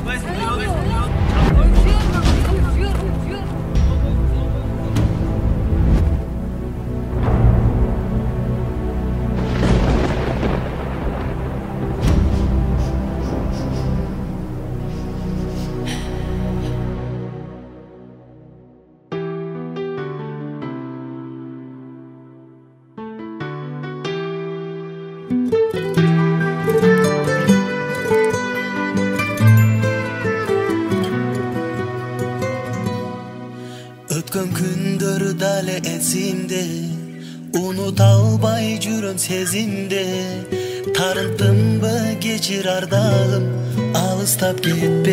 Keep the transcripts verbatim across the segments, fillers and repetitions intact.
Өткөн күндөр дале эсимде, унута албай жүрөм сезимде. Тарынтымбы кечир ардагым, алыстап кетпе.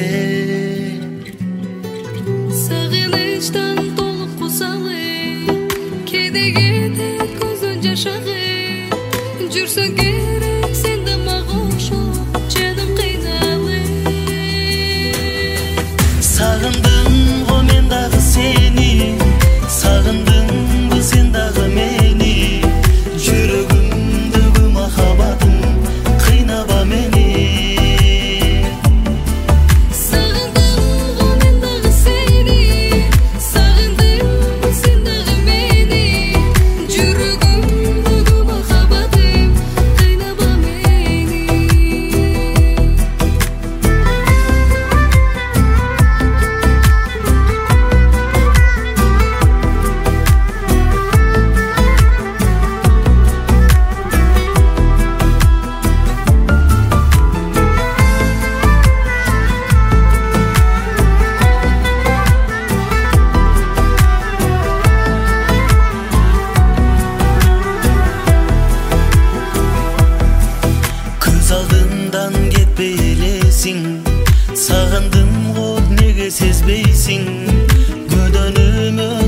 Сагынычтан толуп кусалы, кээде кээде көзүн жаш агып, жүрсөң керек сен да мага окшоп, жаным кыйналып. Сагындым го мен дагы сени, сагындымбы сен дагы мени. Жүрөгүмдөгү махаббатым кыйнаба мени. Сагындым го мен дагы сени, сагындым сен дагы мени. Жүрөгүмдөгү махаббатым кыйнаба мени. Көз алдымдан кетпей элесиң, сагындым го неге сезбейсиң? Көдөнүмө